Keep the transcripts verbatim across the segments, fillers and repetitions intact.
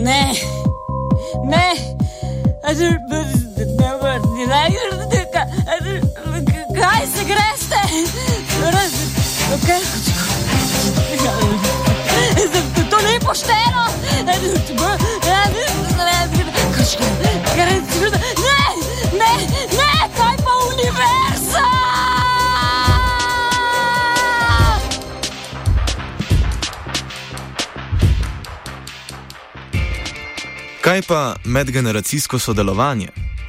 Ne, ne, kaj se greste? To ni pošteno. Ne, ne, ne, kaj pa univerza? Kaj pa medgeneracijsko sodelovanje?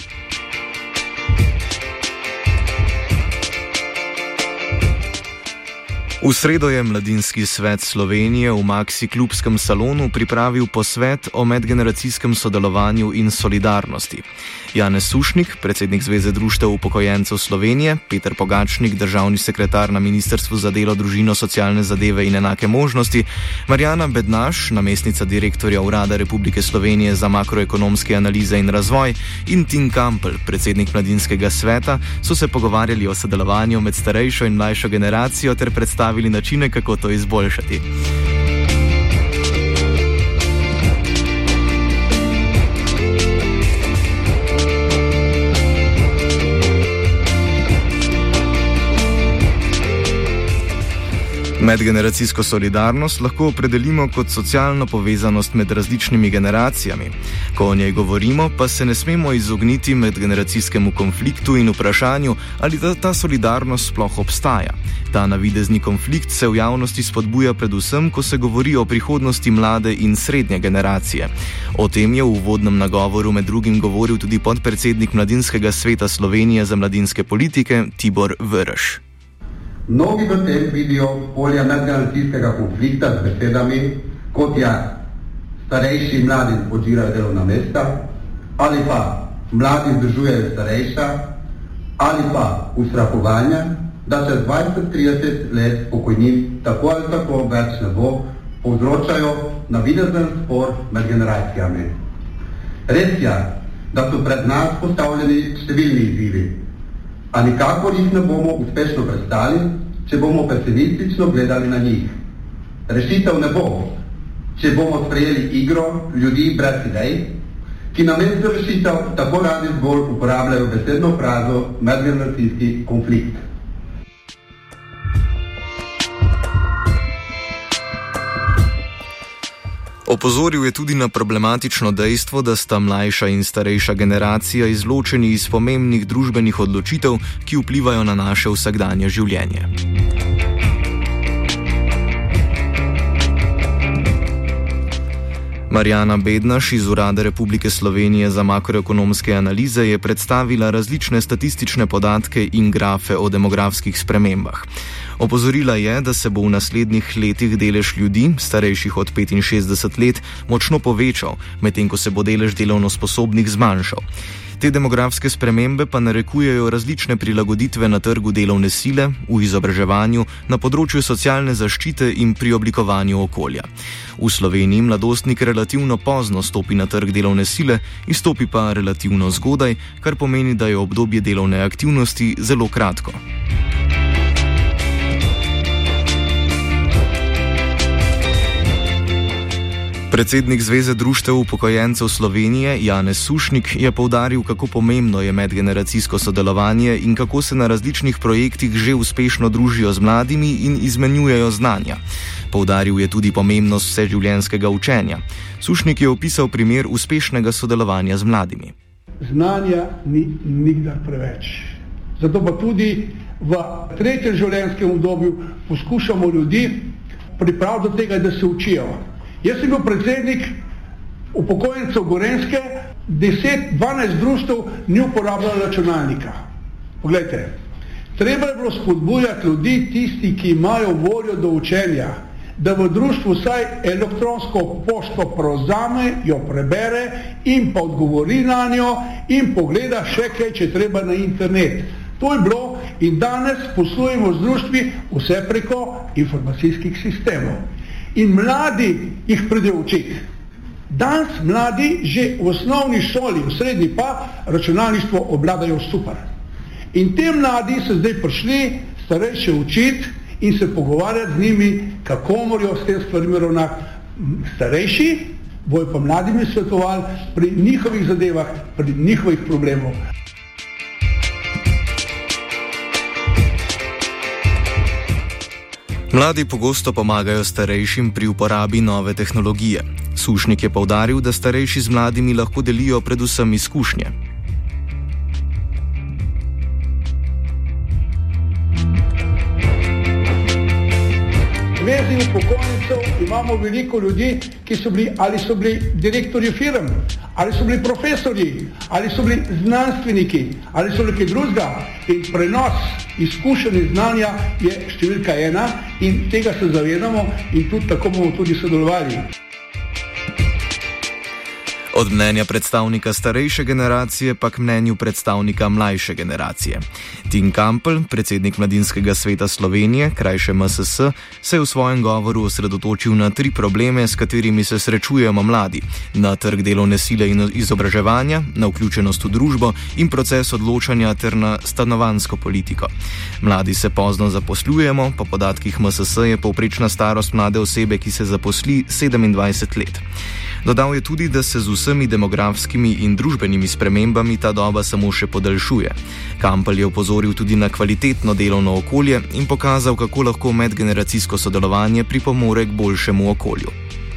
V sredo je Mladinski svet Slovenije v Maxi klubskem salonu pripravil posvet o medgeneracijskem sodelovanju in solidarnosti. Janez Sušnik, predsednik Zveze društev upokojencev Slovenije, Peter Pogačnik, državni sekretar na Ministrstvu za delo, družino, socialne zadeve in enake možnosti, Marjana Bednaš, namestnica direktorja Urada Republike Slovenije za makroekonomske analize in razvoj, in Tim Kampl, predsednik Mladinskega sveta, so se pogovarjali o sodelovanju med starejšo in mlajšo generacijo ter predstavili načine, kako to izboljšati. Medgeneracijsko solidarnost lahko opredelimo kot socialno povezanost med različnimi generacijami. Ko o njej govorimo, pa se ne smemo izogniti medgeneracijskemu konfliktu in vprašanju, ali ta, ta solidarnost sploh obstaja. Ta navidezni konflikt se v javnosti spodbuja predvsem, ko se govori o prihodnosti mlade in srednje generacije. O tem je v uvodnem nagovoru med drugim govoril tudi podpredsednik Mladinskega sveta Slovenije za mladinske politike Tibor Vrš. Mnogi v tem vidijo polja medgeneracijskega konflikta z besedami, kot je starejši in mladi podžirajo delovna mesta, ali pa mladi združujejo starejša, ali pa ustrahovanje, da čez dvajset trideset let pokojnin tako ali tako več ne bo, povzročajo navidezen spor med generacijami. Res je, da so pred nas postavljeni številni izzivi, a nikakor jih ne bomo uspešno prestali, če bomo pesimistično gledali na njih. Rešitev ne bo, če bomo sprejeli igro ljudi brez idej, ki namesto rešitev tako radi zgolj uporabljajo besedno frazo medgeneracijski konflikt. Opozoril je tudi na problematično dejstvo, da sta mlajša in starejša generacija izločeni iz pomembnih družbenih odločitev, ki vplivajo na naše vsakdanje življenje. Marjana Bednaš iz Urada Republike Slovenije za makroekonomske analize je predstavila različne statistične podatke in grafe o demografskih spremembah. Opozorila je, da se bo v naslednjih letih delež ljudi, starejših od petinšestdeset let, močno povečal, medtem ko se bo delež delovno sposobnih zmanjšal. Te demografske spremembe pa narekujejo različne prilagoditve na trgu delovne sile, v izobraževanju, na področju socialne zaščite in pri oblikovanju okolja. V Sloveniji mladostnik relativno pozno stopi na trg delovne sile, izstopi pa relativno zgodaj, kar pomeni, da je obdobje delovne aktivnosti zelo kratko. Predsednik Zveze društev upokojencev Slovenije Janez Sušnik je poudaril, kako pomembno je medgeneracijsko sodelovanje in kako se na različnih projektih že uspešno družijo z mladimi in izmenjujejo znanja. Poudaril je tudi pomembnost vseživljenjskega učenja. Sušnik je opisal primer uspešnega sodelovanja z mladimi. Znanja ni nikdar preveč. Zato pa tudi v tretjem življenjskem obdobju poskušamo ljudi pripraviti do tega, da se učijo. Jaz sem bil predsednik upokojencev Gorenjske, deset dvanajst društev ni uporabljalo računalnika. Poglejte, treba je bilo spodbujati ljudi, tisti, ki imajo voljo do učenja, da v društvu vsaj elektronsko pošto prevzame, jo prebere in pa odgovori na njo in pogleda še kaj, če treba na internet. To je bilo in danes poslujemo z društvi vse preko informacijskih sistemov. In mladi jih pride učiti. Danes mladi že v osnovni šoli, v srednji pa računalništvo obvladajo super. In te mladi so zdaj prišli starejše učiti in se pogovarjati z njimi, kako morajo s tem stvarmi ravnati. Starejši bojo pa mladimi svetovali pri njihovih zadevah, pri njihovih problemov. Mladi pogosto pomagajo starejšim pri uporabi nove tehnologije. Sušnik je poudaril, da starejši z mladimi lahko delijo predvsem izkušnje. Zvezi upokojencev imamo veliko ljudi, ki so bili ali so bili direktorji firm, ali so bili profesorji, ali so bili znanstveniki, ali so bili kaj drugega. In prenos izkušenj in znanja je številka ena in tega se zavedamo in tudi tako bomo tudi sodelovali. Od mnenja predstavnika starejše generacije pa k mnenju predstavnika mlajše generacije. Tim Kampl, predsednik Mladinskega sveta Slovenije, krajše M S S, se je v svojem govoru osredotočil na tri probleme, s katerimi se srečujemo mladi: na trg delovne sile in izobraževanja, na vključenost v družbo in proces odločanja ter na stanovanjsko politiko. Mladi se pozno zaposlujemo, po podatkih M S S je povprečna starost mlade osebe, ki se zaposli, sedemindvajset let. Dodal je tudi, da se z vsemi demografskimi in družbenimi spremembami ta doba samo še podaljšuje. Kampl je opozoril tudi na kvalitetno delovno okolje in pokazal, kako lahko medgeneracijsko sodelovanje pripomore k boljšemu okolju.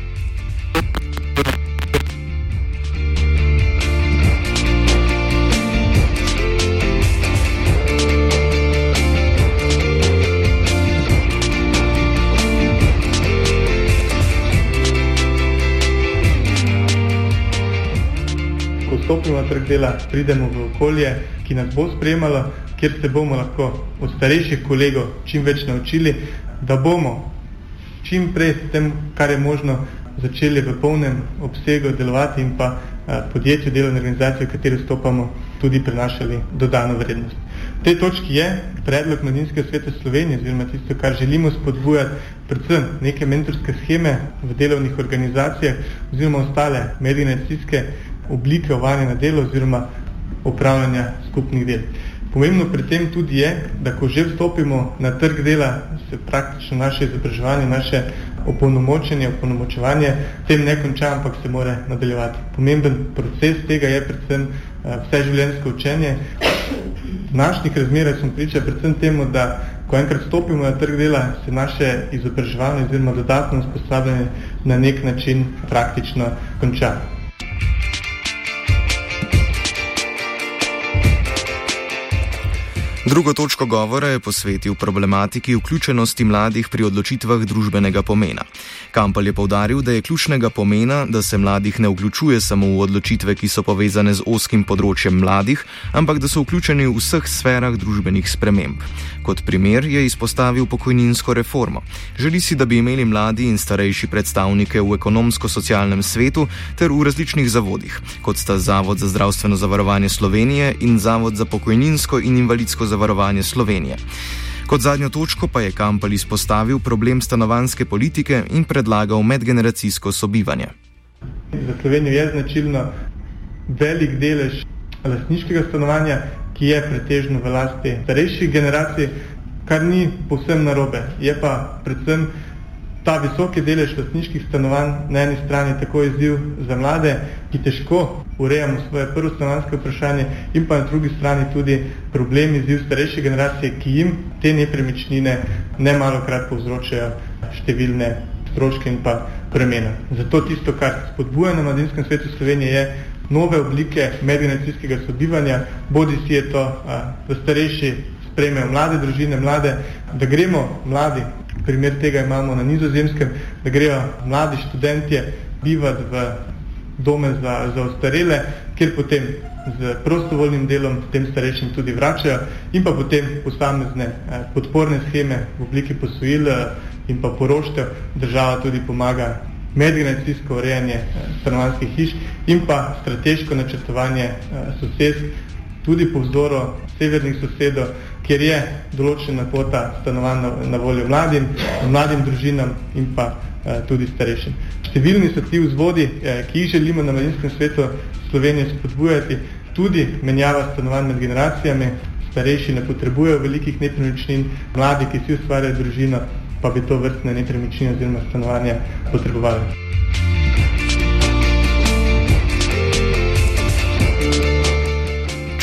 Stopimo na trg dela, pridemo v okolje, ki nas bo sprejemalo, kjer se bomo lahko od starejših kolegov čim več naučili, da bomo čim prej s tem, kar je možno, začeli v polnem obsegu delovati in pa a, podjetju, delovne organizacije, v kateri vstopamo, tudi prenašali dodano vrednost. V tej točki je predlog Mladinskega sveta Slovenije, oziroma tisto, kar želimo spodbujati, predvsem neke mentorske sheme v delovnih organizacijah oziroma ostale medgeneracijske oblike uvajanja na delo oziroma upravljanja skupnih del. Pomembno pri tem tudi je, da ko že vstopimo na trg dela, se praktično naše izobraževanje, naše opolnomočenje, opolnomočevanje tem ne konča, ampak se mora nadaljevati. Pomemben proces tega je predvsem uh, vseživljenjsko učenje. V današnjih razmerah smo priča predvsem temu, da ko enkrat stopimo na trg dela, se naše izobraževanje oziroma dodatno usposabljanje na nek način praktično konča. Drugo točko govora je posvetil problematiki vključenosti mladih pri odločitvah družbenega pomena. Kampl je poudaril, da je ključnega pomena, da se mladih ne vključuje samo v odločitve, ki so povezane z ozkim področjem mladih, ampak da so vključeni v vseh sferah družbenih sprememb. Kot primer je izpostavil pokojninsko reformo. Želi si, da bi imeli mladi in starejši predstavnike v ekonomsko-socialnem svetu ter v različnih zavodih, kot sta Zavod za zdravstveno zavarovanje Slovenije in Zavod za pokojninsko in invalidsko zavarovanje Slovenije. Kot zadnjo točko pa je Kampl izpostavil problem stanovanjske politike in predlagal medgeneracijsko sobivanje. Za Slovenijo je značilno velik delež lastniškega stanovanja, ki je pretežno v lasti starejših generacij, kar ni povsem narobe. Je pa predvsem ta visoki delež lastniških stanovanj na eni strani tako izziv za mlade, ki težko urejamo svoje prvo stanovanjsko vprašanje, in pa na drugi strani tudi problem izziv starejše generacije, ki jim te nepremičnine nemalokrat povzročajo številne stroške in pa bremena. Zato tisto, kar spodbuja na Mladinskem svetu Slovenije, je nove oblike medgeneracijskega sobivanja, bodi si je to, da starejši sprejmejo mlade družine, mlade, da gremo mladi, primer tega imamo na Nizozemskem, da grejo mladi študentje bivati v dome za, za ostarele, kjer potem z prostovoljnim delom tem starejšim tudi vračajo, in pa potem posamezne eh, podporne sheme v obliki posojil in pa poroštev država tudi pomaga medgeneracijsko urejanje eh, stanovanjskih hiš in pa strateško načrtovanje eh, sosedstv, tudi po vzoru severnih sosedov, kjer je določena kvota stanovanj na, na voljo mladim, mladim družinam in pa eh, tudi starejšim. Številni so ti vzvodi, eh, ki jih želimo na Mladinskem svetu Slovenije spodbujati, tudi menjava stanovanj med generacijami, starejši ne potrebujejo velikih nepremičnin, mladi, ki si ustvarjajo družino, pa bi to vrstne nepremičnine oziroma stanovanja potrebovali.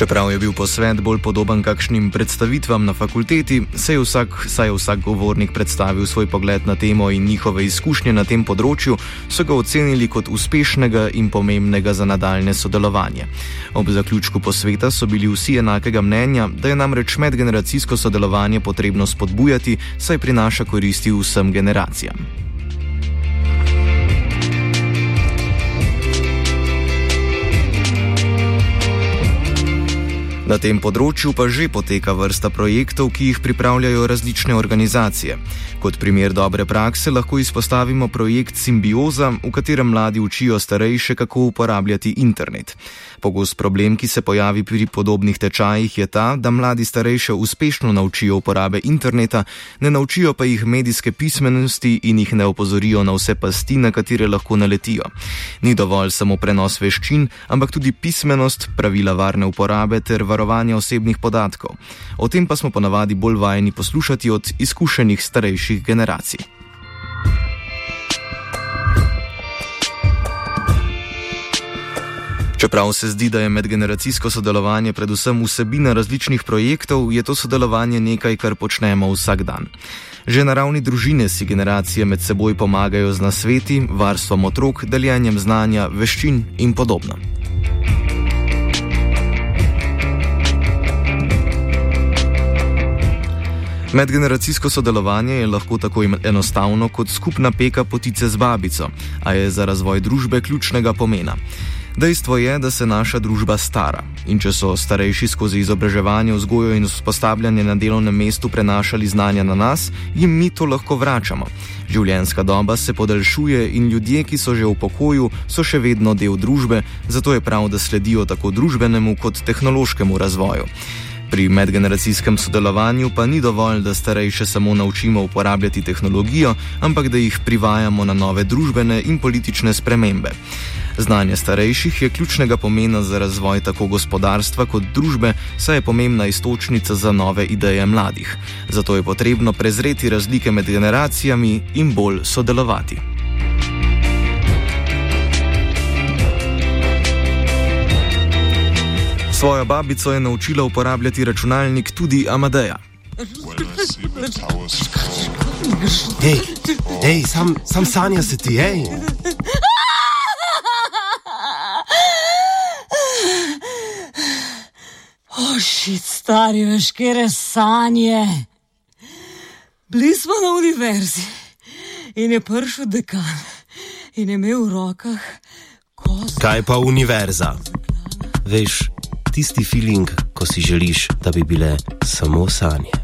Čeprav je bil posvet bolj podoben kakšnim predstavitvam na fakulteti, saj je vsak, saj je vsak govornik predstavil svoj pogled na temo in njihove izkušnje na tem področju, so ga ocenili kot uspešnega in pomembnega za nadaljne sodelovanje. Ob zaključku posveta so bili vsi enakega mnenja, da je namreč medgeneracijsko sodelovanje potrebno spodbujati, saj prinaša koristi vsem generacijam. Na tem področju pa že poteka vrsta projektov, ki jih pripravljajo različne organizacije. Kot primer dobre prakse lahko izpostavimo projekt Simbioza, v katerem mladi učijo starejše, kako uporabljati internet. Pogost problem, ki se pojavi pri podobnih tečajih, je ta, da mladi starejše uspešno naučijo uporabe interneta, ne naučijo pa jih medijske pismenosti in jih ne opozorijo na vse pasti, na katere lahko naletijo. Ni dovolj samo prenos veščin, ampak tudi pismenost, pravila varne uporabe ter varovanja osebnih podatkov. O tem pa smo ponavadi bolj vajeni poslušati od izkušenih starejših generacij. Čeprav se zdi, da je medgeneracijsko sodelovanje predvsem vsebina različnih projektov, je to sodelovanje nekaj, kar počnemo vsak dan. Že na ravni družine si generacije med seboj pomagajo z nasveti, varstvom otrok, deljenjem znanja, veščin in podobno. Medgeneracijsko sodelovanje je lahko tako enostavno kot skupna peka potice z babico, a je za razvoj družbe ključnega pomena. Dejstvo je, da se naša družba stara in če so starejši skozi izobraževanje, vzgojo in usposabljanje na delovnem mestu prenašali znanja na nas, jim mi to lahko vračamo. Življenjska doba se podaljšuje in ljudje, ki so že v pokoju, so še vedno del družbe, zato je prav, da sledijo tako družbenemu kot tehnološkemu razvoju. Pri medgeneracijskem sodelovanju pa ni dovolj, da starejše samo naučimo uporabljati tehnologijo, ampak da jih privajamo na nove družbene in politične spremembe. Znanje starejših je ključnega pomena za razvoj tako gospodarstva kot družbe, saj je pomembna iztočnica za nove ideje mladih. Zato je potrebno prezreti razlike med generacijami in bolj sodelovati. Svojo babico je naučila uporabljati računalnik tudi Amadeja. Hej, hej, sam, sam sanja se ti, hej. O, šit, stari, veš, kere sanje. Bili smo na univerzi in je prišel dekan in je imel v rokah kozo. Kaj pa univerza? Veš, tisti feeling, ko si želiš, da bi bile samo sanje.